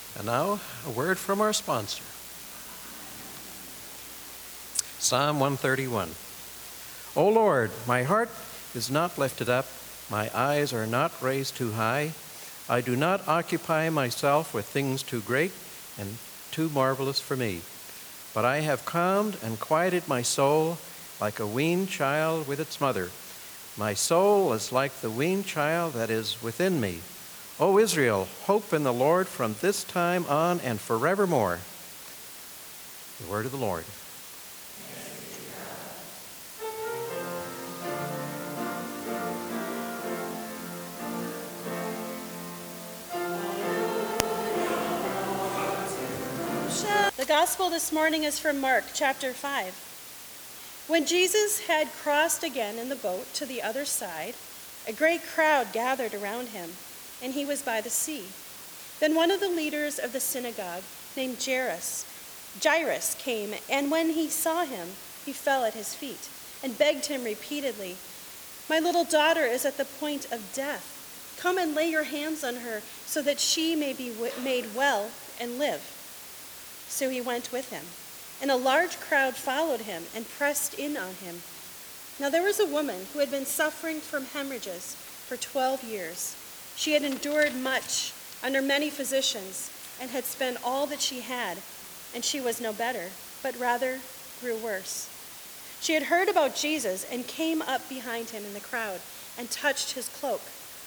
And now, a word from our sponsor. Psalm 131. O Lord, my heart is not lifted up, my eyes are not raised too high. I do not occupy myself with things too great and too marvelous for me. But I have calmed and quieted my soul like a weaned child with its mother. My soul is like the weaned child that is within me. O Israel, hope in the Lord from this time on and forevermore. The word of the Lord. The gospel this morning is from Mark chapter 5. When Jesus had crossed again in the boat to the other side, a great crowd gathered around him, and he was by the sea. Then one of the leaders of the synagogue, named Jairus, came, and when he saw him, he fell at his feet and begged him repeatedly, "My little daughter is at the point of death. Come and lay your hands on her so that she may be made well and live." So he went with him, and a large crowd followed him and pressed in on him. Now there was a woman who had been suffering from hemorrhages for 12 years. She had endured much under many physicians and had spent all that she had, and she was no better, but rather grew worse. She had heard about Jesus and came up behind him in the crowd and touched his cloak.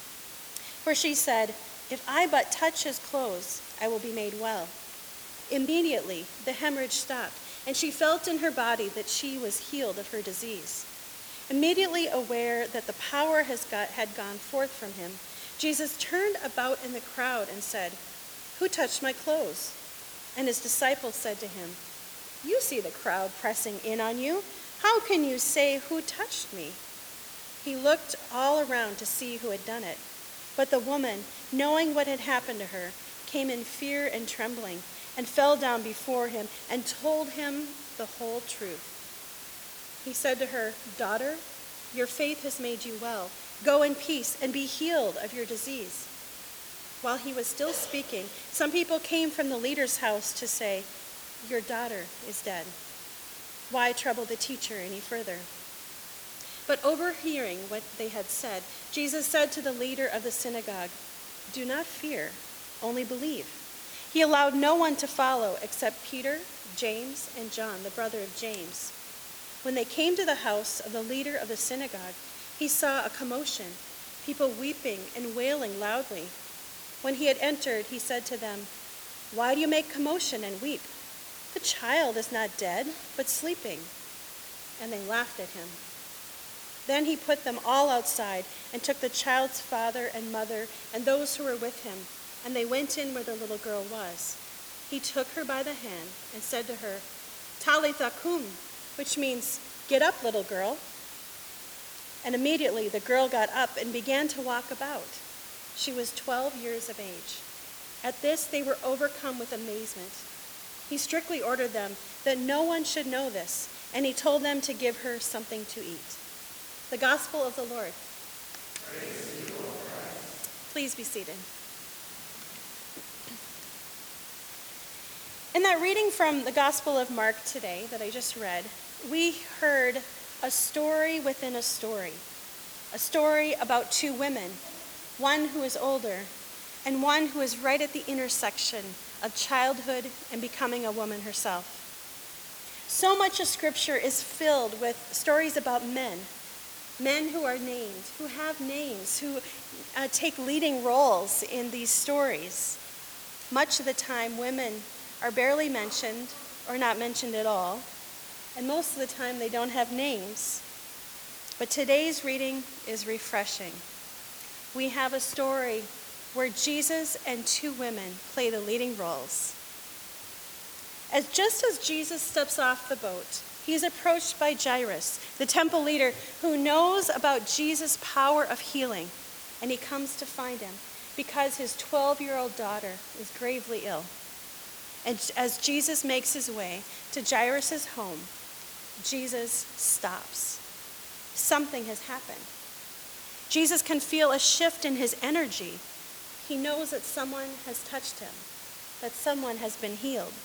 For she said, "If I but touch his clothes, I will be made well." Immediately, the hemorrhage stopped, and she felt in her body that she was healed of her disease. Immediately aware that the power had gone forth from him, Jesus turned about in the crowd and said, "Who touched my clothes?" And his disciples said to him, "You see the crowd pressing in on you. How can you say, 'Who touched me?'" He looked all around to see who had done it. But the woman, knowing what had happened to her, came in fear and trembling, and fell down before him and told him the whole truth. He said to her, "Daughter, your faith has made you well. Go in peace and be healed of your disease." While he was still speaking, some people came from the leader's house to say, "Your daughter is dead. Why trouble the teacher any further?" But overhearing what they had said, Jesus said to the leader of the synagogue, "Do not fear, only believe." He allowed no one to follow except Peter, James, and John, the brother of James. When they came to the house of the leader of the synagogue, he saw a commotion, people weeping and wailing loudly. When he had entered, he said to them, "Why do you make commotion and weep? The child is not dead, but sleeping." And they laughed at him. Then he put them all outside and took the child's father and mother and those who were with him, and they went in where the little girl was. He took her by the hand and said to her, "Talitha kum," which means, "Get up, little girl." And immediately the girl got up and began to walk about. She was 12 years of age. At this they were overcome with amazement. He strictly ordered them that no one should know this, and he told them to give her something to eat. The Gospel of the Lord. Praise to you, Lord Christ. Please be seated. In that reading from the Gospel of Mark today that I just read, we heard a story within a story about two women, one who is older and one who is right at the intersection of childhood and becoming a woman herself. So much of Scripture is filled with stories about men who are named, who have names, who take leading roles in these stories. Much of the time, women are barely mentioned or not mentioned at all, and most of the time they don't have names. But today's reading is refreshing. We have a story where Jesus and two women play the leading roles. Just as Jesus steps off the boat, he is approached by Jairus, the temple leader who knows about Jesus' power of healing, and he comes to find him because his 12-year-old daughter is gravely ill. And as Jesus makes his way to Jairus' home, Jesus stops. Something has happened. Jesus can feel a shift in his energy. He knows that someone has touched him. that someone has been healed.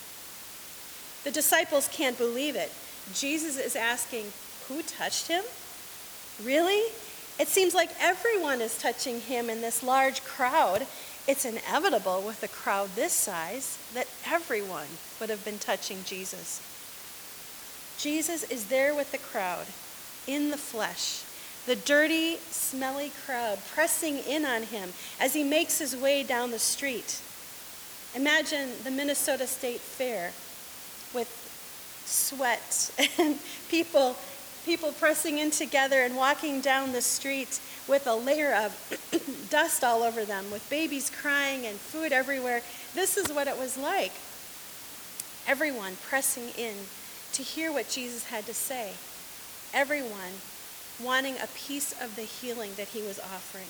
The disciples can't believe it. Jesus is asking, who touched him? Really? It seems like everyone is touching him in this large crowd. It's inevitable with a crowd this size that everyone would have been touching Jesus. Jesus is there with the crowd, in the flesh, the dirty, smelly crowd pressing in on him as he makes his way down the street. Imagine the Minnesota State Fair with sweat and people pressing in together and walking down the street with a layer of dust all over them, with babies crying and food everywhere. This is what it was like. Everyone pressing in to hear what Jesus had to say. Everyone wanting a piece of the healing that he was offering.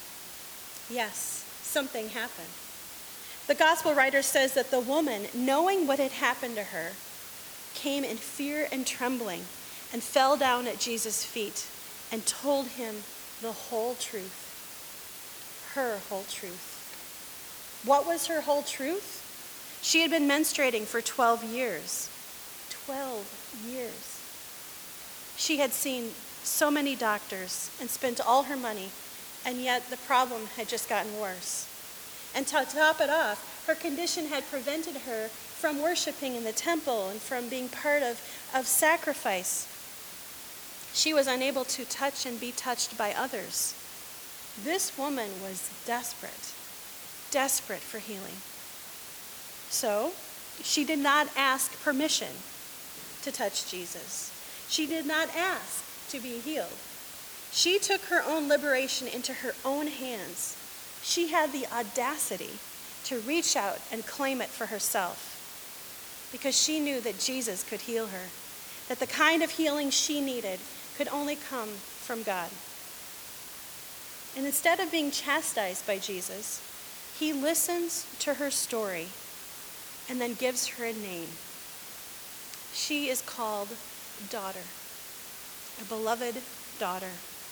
Yes, something happened. The gospel writer says that the woman, knowing what had happened to her, came in fear and trembling and fell down at Jesus' feet and told him the whole truth. Her whole truth. What was her whole truth? She had been menstruating for 12 years. 12 years. She had seen so many doctors and spent all her money, and yet the problem had just gotten worse. And to top it off, her condition had prevented her from worshiping in the temple and from being part of sacrifice. She was unable to touch and be touched by others. This woman was desperate for healing. So, she did not ask permission to touch Jesus. She did not ask to be healed. She took her own liberation into her own hands. She had the audacity to reach out and claim it for herself because she knew that Jesus could heal her, that the kind of healing she needed could only come from God. And instead of being chastised by Jesus, he listens to her story and then gives her a name. She is called daughter, a beloved daughter.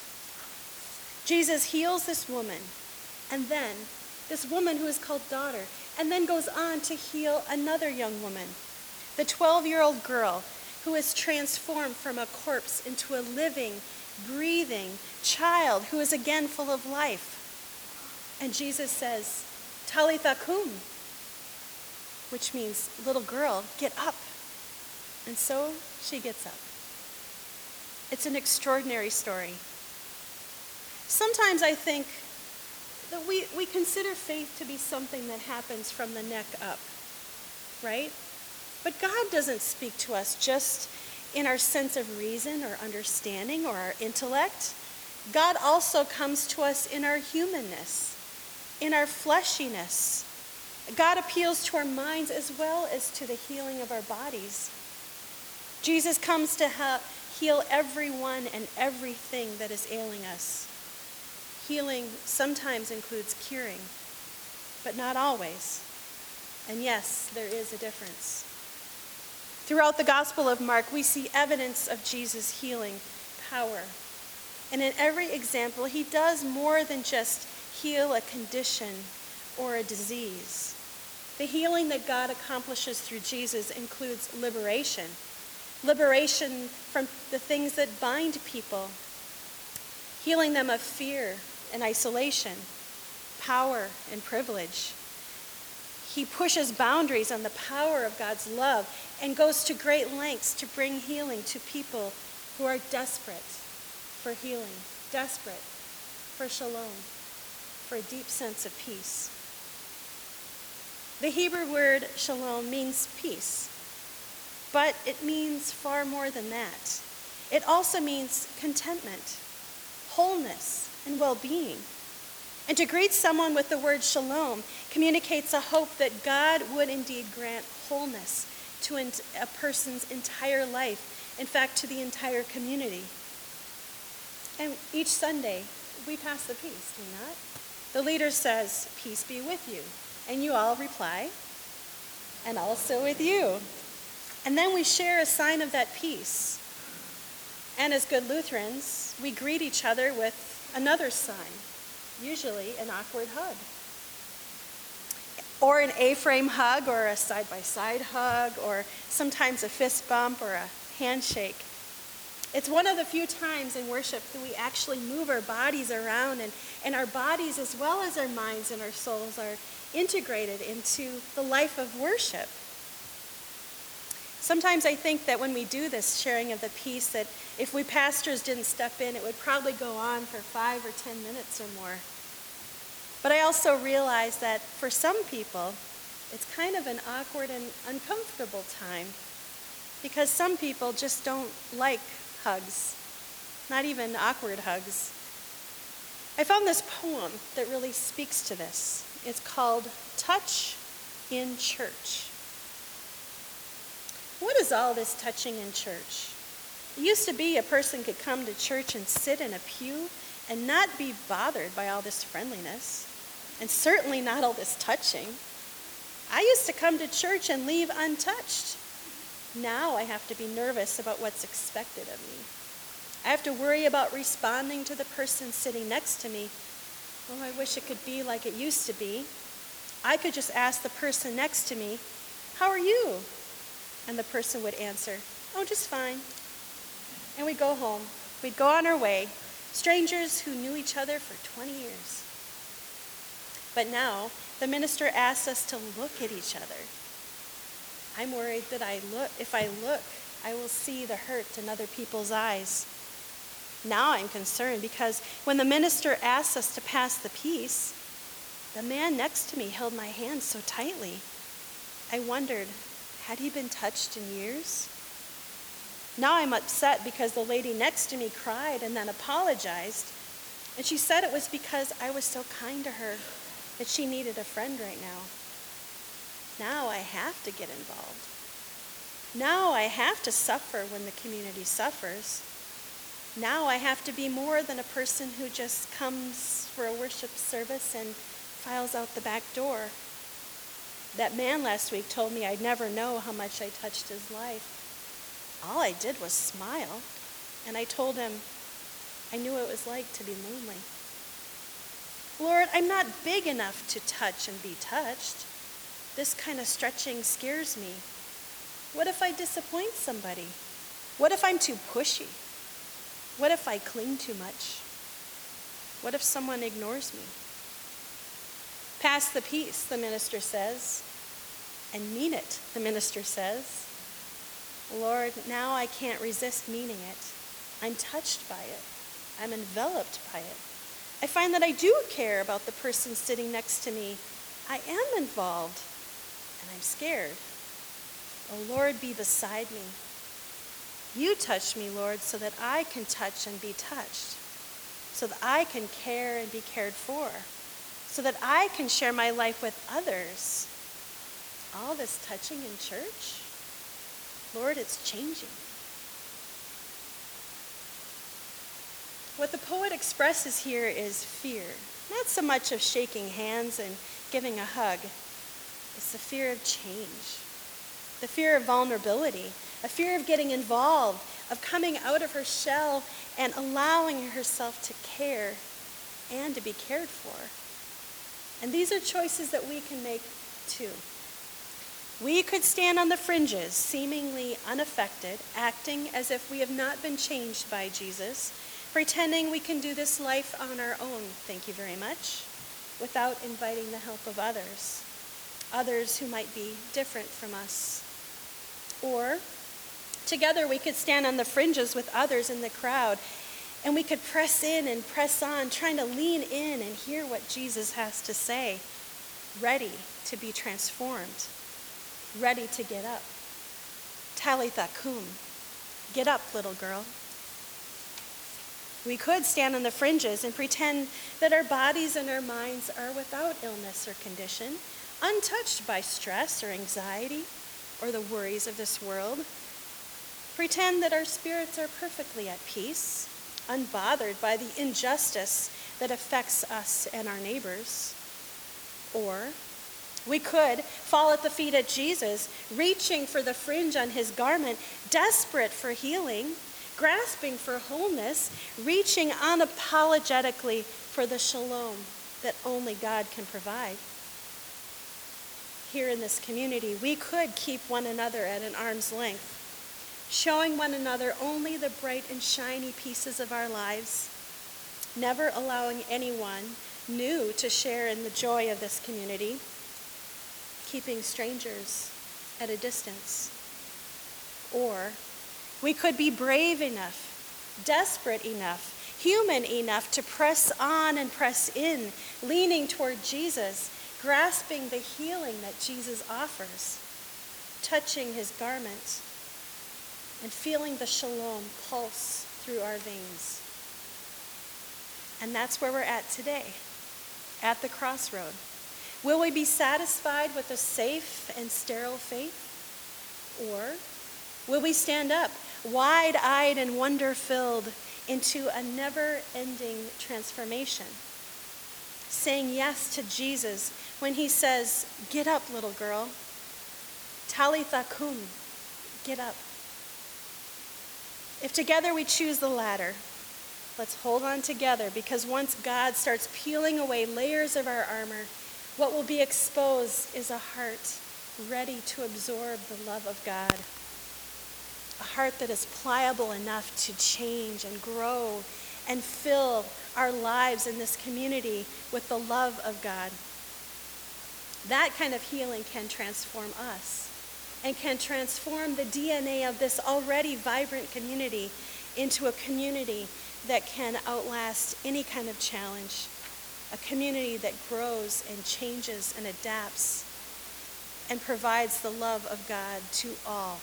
Jesus heals this woman, and then this woman who is called daughter, and then goes on to heal another young woman, the 12-year-old girl who is transformed from a corpse into a living, breathing child who is again full of life. And Jesus says, Talitha kum, which means, little girl, get up. And so she gets up. It's an extraordinary story. Sometimes I think that we consider faith to be something that happens from the neck up, right? But God doesn't speak to us just in our sense of reason or understanding or our intellect. God also comes to us in our humanness, in our fleshiness. God appeals to our minds as well as to the healing of our bodies. Jesus comes to heal everyone and everything that is ailing us. Healing sometimes includes curing, but not always. And yes, there is a difference. Throughout the Gospel of Mark, we see evidence of Jesus' healing power. And in every example, he does more than just heal a condition or a disease. The healing that God accomplishes through Jesus includes liberation. Liberation from the things that bind people. Healing them of fear and isolation, power and privilege. He pushes boundaries on the power of God's love and goes to great lengths to bring healing to people who are desperate for healing, desperate for shalom, for a deep sense of peace. The Hebrew word shalom means peace, but it means far more than that. It also means contentment, wholeness, and well-being. And to greet someone with the word shalom communicates a hope that God would indeed grant wholeness to a person's entire life, in fact, to the entire community. And each Sunday, we pass the peace, do we not? The leader says, "Peace be with you." And you all reply, "And also with you." And then we share a sign of that peace. And as good Lutherans, we greet each other with another sign, usually an awkward hug. or an A-frame hug, or a side-by-side hug, or sometimes a fist bump or a handshake. It's one of the few times in worship that we actually move our bodies around, and our bodies as well as our minds and our souls are integrated into the life of worship. Sometimes I think that when we do this sharing of the peace, that if we pastors didn't step in, it would probably go on for 5 or 10 minutes or more. But I also realize that for some people, it's kind of an awkward and uncomfortable time, because some people just don't like hugs, not even awkward hugs. I found this poem that really speaks to this. It's called Touch in Church. What is all this touching in church? It used to be a person could come to church and sit in a pew and not be bothered by all this friendliness, and certainly not all this touching. I used to come to church and leave untouched. Now I have to be nervous about what's expected of me. I have to worry about responding to the person sitting next to me. Oh, I wish it could be like it used to be. I could just ask the person next to me, "How are you?" And the person would answer, "Oh, just fine." And we'd go home. We'd go on our way, strangers who knew each other for 20 years. But now, the minister asks us to look at each other. I'm worried that if I look, I will see the hurt in other people's eyes. Now I'm concerned because when the minister asks us to pass the peace, the man next to me held my hand so tightly. I wondered, had he been touched in years? Now I'm upset because the lady next to me cried and then apologized, and she said it was because I was so kind to her that she needed a friend right now. Now I have to get involved. Now I have to suffer when the community suffers. Now I have to be more than a person who just comes for a worship service and files out the back door. That man last week told me I'd never know how much I touched his life. All I did was smile, and I told him I knew what it was like to be lonely. Lord, I'm not big enough to touch and be touched. This kind of stretching scares me. What if I disappoint somebody? What if I'm too pushy? What if I cling too much? What if someone ignores me? Pass the peace, the minister says, and mean it, the minister says. Lord, now I can't resist meaning it. I'm touched by it. I'm enveloped by it. I find that I do care about the person sitting next to me. I am involved, and I'm scared. Oh, Lord, be beside me. You touch me, Lord, so that I can touch and be touched, so that I can care and be cared for, so that I can share my life with others. All this touching in church? Lord, it's changing. What the poet expresses here is fear, not so much of shaking hands and giving a hug. It's the fear of change, the fear of vulnerability, a fear of getting involved, of coming out of her shell and allowing herself to care and to be cared for. And these are choices that we can make too. We could stand on the fringes, seemingly unaffected, acting as if we have not been changed by Jesus, pretending we can do this life on our own, thank you very much, without inviting the help of others who might be different from us. Or together we could stand on the fringes with others in the crowd, and we could press in and press on, trying to lean in and hear what Jesus has to say, ready to be transformed, ready to get up. Talitha cum, get up, little girl. We could stand on the fringes and pretend that our bodies and our minds are without illness or condition, untouched by stress or anxiety or the worries of this world. Pretend that our spirits are perfectly at peace, unbothered by the injustice that affects us and our neighbors. Or we could fall at the feet of Jesus, reaching for the fringe on his garment, desperate for healing, grasping for wholeness, reaching unapologetically for the shalom that only God can provide. here in this community, we could keep one another at an arm's length, showing one another only the bright and shiny pieces of our lives, never allowing anyone new to share in the joy of this community, keeping strangers at a distance. Or we could be brave enough, desperate enough, human enough to press on and press in, leaning toward Jesus, grasping the healing that Jesus offers, touching his garment, and feeling the shalom pulse through our veins. And that's where we're at today, at the crossroad. Will we be satisfied with a safe and sterile faith? Or will we stand up, wide-eyed and wonder-filled, into a never-ending transformation, saying yes to Jesus when he says, "Get up, little girl. Talitha kum," get up. If together we choose the latter, let's hold on together, because once God starts peeling away layers of our armor, what will be exposed is a heart ready to absorb the love of God. A heart that is pliable enough to change and grow and fill our lives in this community with the love of God. That kind of healing can transform us and can transform the DNA of this already vibrant community into a community that can outlast any kind of challenge, a community that grows and changes and adapts and provides the love of God to all.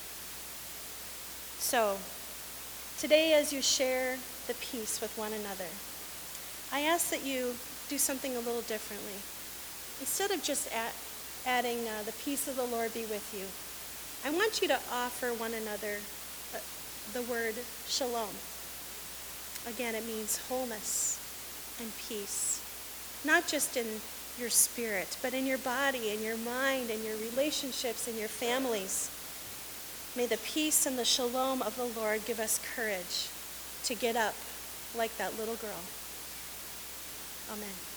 So, today as you share the peace with one another, I ask that you do something a little differently. Instead of just adding the peace of the Lord be with you, I want you to offer one another the word shalom. Again, it means wholeness and peace, not just in your spirit, but in your body, in your mind, in your relationships, in your families. May the peace and the shalom of the Lord give us courage to get up like that little girl. Amen.